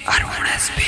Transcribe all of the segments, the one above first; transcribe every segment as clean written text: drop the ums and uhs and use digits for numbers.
Arun SB.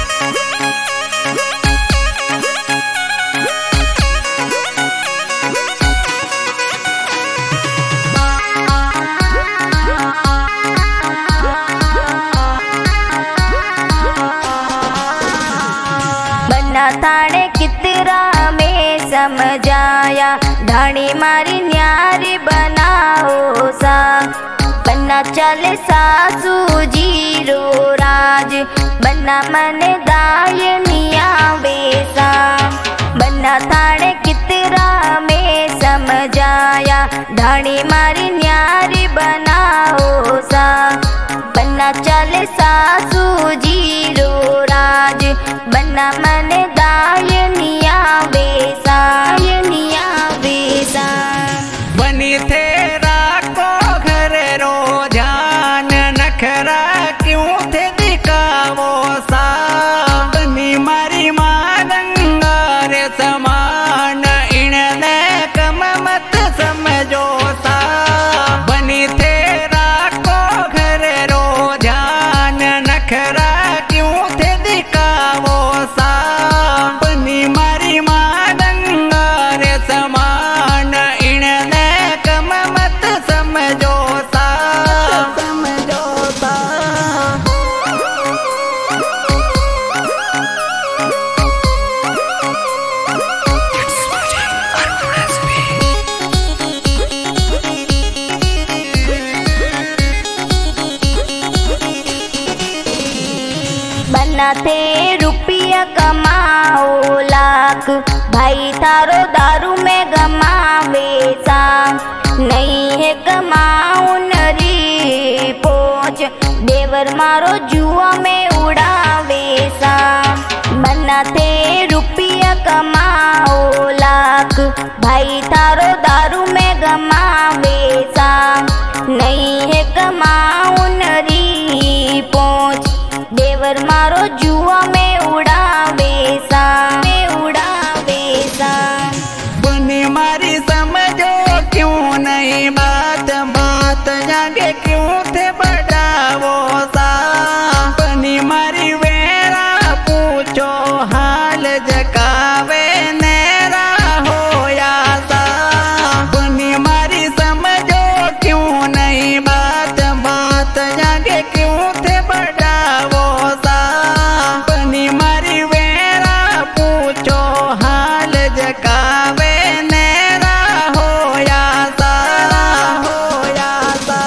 बन्ना थाने कितरा में समझाया, ढाणी मारी न्यारी बनाओ सा। बन्ना चले सासू जीरो राज, बन्ना मन दायनिया बेसा। बन्ना थाने कितरा में समझाया, ढाणी मारी न्यारी बनाओ सा। बन्ना चले सासू जीरो राज, बन्ना मन दायनिया बेसा, दायनिया बेसा। बनी तेरा को घर रो ध्यान, नखरा क्यों थे दिखावो सा। बनी मारी मादंगार समान, इनने कम मत समझो सा। बनी तेरा को घर रो ध्यान, नखरा क्यों थे दिखावो सा। बनी मारी मादंगार समान, इनने कम मत समझो सा, समझो सा। बन्ना थे रुपया कमाओ लाख, भाई थारो दारू में गमावे सा। नहीं है कमाऊ नरी पोच, देवर मारो जुआ में उड़ावे सा। बन्ना थे रुपया कमाओ लाख, भाई थारो दारू में गमावे सा। नहीं है कमाऊ नरी पोच, देवर मारो जुआ में उड़ावे सा, में उड़ावे सा। बनी मारी समझो क्यों नहीं बात, बात जागे क्यों थे बढ़ावो सा। बनी मारी वेरा पूछो हाल, जगावे नेरा होया सा। बनी मारी समझो क्यों नहीं बात, बात जागे क्यों थे बढ़ावो सा। बनी मारी वेरा पूछो हाल, जगावे नेरा होया सा, होया सा।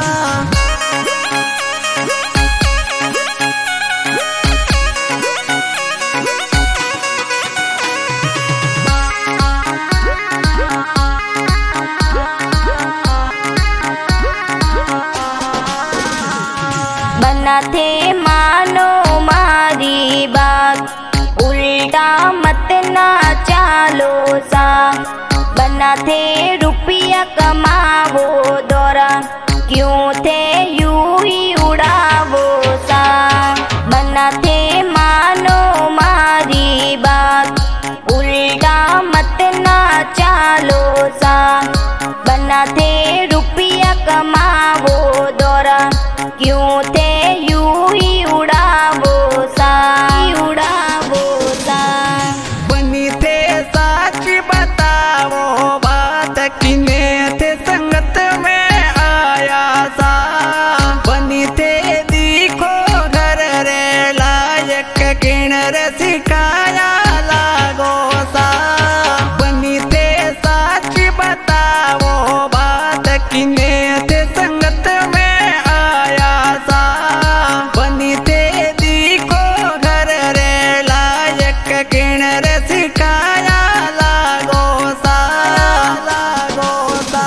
बन्ना थे मानो मारी बात, उल्टा मत ना चालो सा। बन्ना थे रुपया कमावो दौरा, क्यों थे यूं ही उड़ावो सा। बन्ना थे मानो मारी बात, उल्टा मत ना चालो सा। बन्ना थे रुपया कमावो दौरा, क्यों थे यूं ही उड़ावो सा, उड़ावो सा। बनी थे सच बताओ बात, किने थे संगत में आया सा। बनी थे दिखो घर रे लायक, किण रे सिखाया लागो सा। बनी थे सच बताओ बात, किने थे संगत में आया सा। बनी थे दिखो घर रे लायक, किण रे सिखाया लागो सा, लागो सा।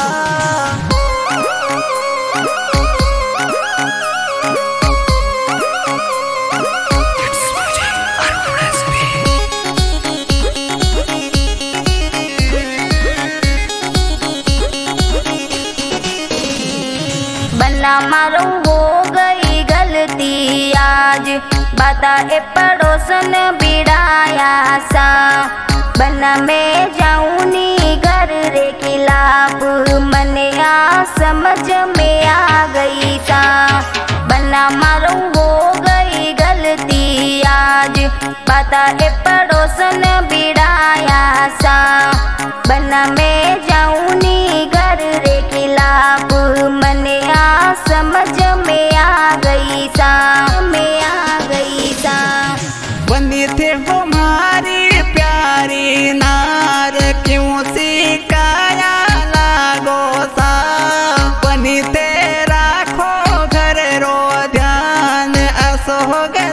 बन्ना मारो हो गई गलती आज, बता ए पड़ोसन बिड़ाया सा। बन्ना में जाऊनी घर रे खिलाफ, मन आ समझ में आ गई सा। बन्ना मारो हो गई गलती पता ए पड़ोसन बिड़ाया सा बना में जाऊनी घर रे खिलाफ मने आ समझ में आ गई सा बनी थे हमारी प्यारी नार क्यों सिकाया लागो सा बनी ते राखो घर रो ध्यान असो